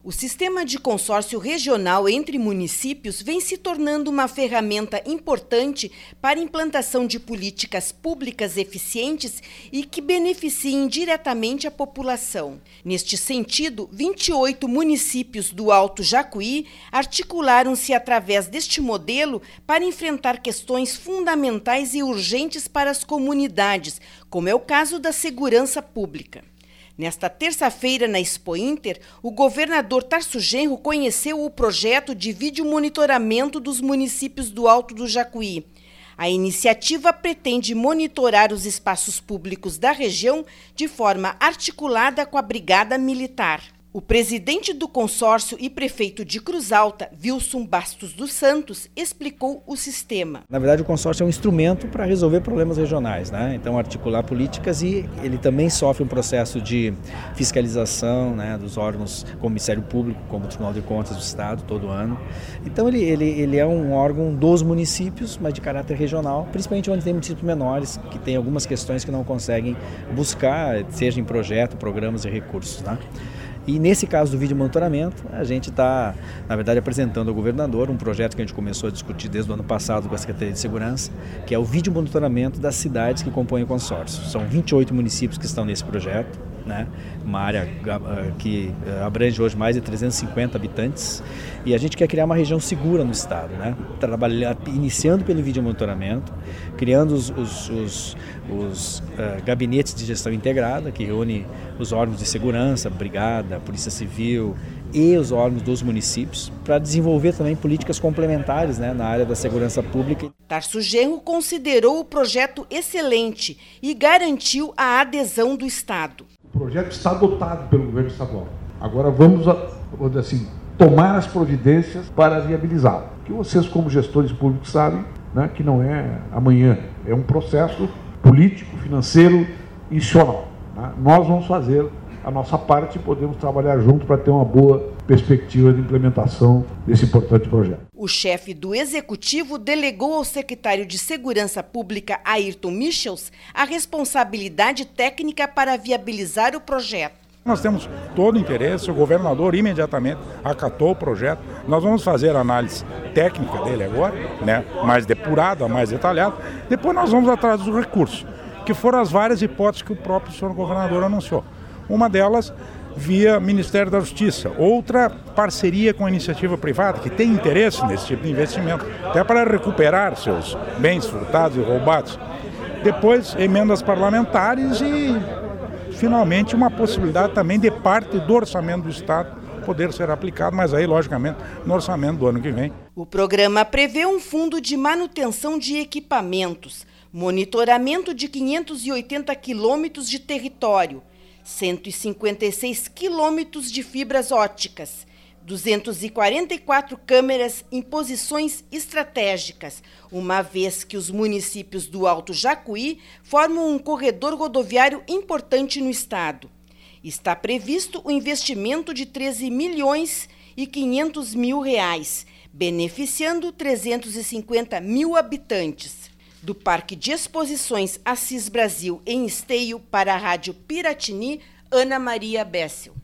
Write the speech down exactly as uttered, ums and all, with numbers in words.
O sistema de consórcio regional entre municípios vem se tornando uma ferramenta importante para a implantação de políticas públicas eficientes e que beneficiem diretamente a população. Neste sentido, vinte e oito municípios do Alto Jacuí articularam-se através deste modelo para enfrentar questões fundamentais e urgentes para as comunidades, como é o caso da segurança pública. Nesta terça-feira, na Expo Inter, o governador Tarso Genro conheceu o projeto de vídeo monitoramento dos municípios do Alto do Jacuí. A iniciativa pretende monitorar os espaços públicos da região de forma articulada com a Brigada Militar. O presidente do consórcio e prefeito de Cruz Alta, Wilson Bastos dos Santos, explicou o sistema. Na verdade, o consórcio é um instrumento para resolver problemas regionais, né? Então, articular políticas, e ele também sofre um processo de fiscalização, né, dos órgãos como o Ministério Público, como o Tribunal de Contas do Estado, todo ano. Então, ele, ele, ele é um órgão dos municípios, mas de caráter regional, principalmente onde tem municípios menores, que tem algumas questões que não conseguem buscar, seja em projeto, programas e recursos, né? E nesse caso do vídeo monitoramento, a gente está, na verdade, apresentando ao governador um projeto que a gente começou a discutir desde o ano passado com a Secretaria de Segurança, que é o vídeo monitoramento das cidades que compõem o consórcio. São vinte e oito municípios que estão nesse projeto, né? Uma área que abrange hoje mais de trezentos e cinquenta habitantes, e a gente quer criar uma região segura no estado, né? Trabalhar, iniciando pelo vídeo monitoramento, criando os, os, os, os uh, gabinetes de gestão integrada, que reúne os órgãos de segurança, brigada, polícia civil e os órgãos dos municípios, para desenvolver também políticas complementares, né, na área da segurança pública. Tarso Genro considerou o projeto excelente e garantiu a adesão do Estado. O projeto está adotado pelo governo estadual. Agora vamos, assim, tomar as providências para viabilizá-lo. Que vocês, como gestores públicos, sabem, né, que não é amanhã, é um processo político, financeiro e institucional. Né? Nós vamos fazer a nossa parte e podemos trabalhar junto para ter uma boa perspectiva de implementação desse importante projeto. O chefe do Executivo delegou ao secretário de Segurança Pública, Ayrton Michels, a responsabilidade técnica para viabilizar o projeto. Nós temos todo o interesse, o governador imediatamente acatou o projeto. Nós vamos fazer a análise técnica dele agora, né, mais depurada, mais detalhada. Depois nós vamos atrás dos recursos, que foram as várias hipóteses que o próprio senhor governador anunciou. Uma delas via Ministério da Justiça, outra parceria com a iniciativa privada, que tem interesse nesse tipo de investimento, até para recuperar seus bens furtados e roubados. Depois, emendas parlamentares e, finalmente, uma possibilidade também de parte do orçamento do Estado poder ser aplicado, mas aí, logicamente, no orçamento do ano que vem. O programa prevê um fundo de manutenção de equipamentos, monitoramento de quinhentos e oitenta quilômetros de território, cento e cinquenta e seis quilômetros de fibras óticas, duzentas e quarenta e quatro câmeras em posições estratégicas, uma vez que os municípios do Alto Jacuí formam um corredor rodoviário importante no estado. Está previsto o investimento de treze milhões e quinhentos mil reais, beneficiando trezentos e cinquenta mil habitantes. Do Parque de Exposições Assis Brasil, em Esteio, para a Rádio Piratini, Ana Maria Bessel.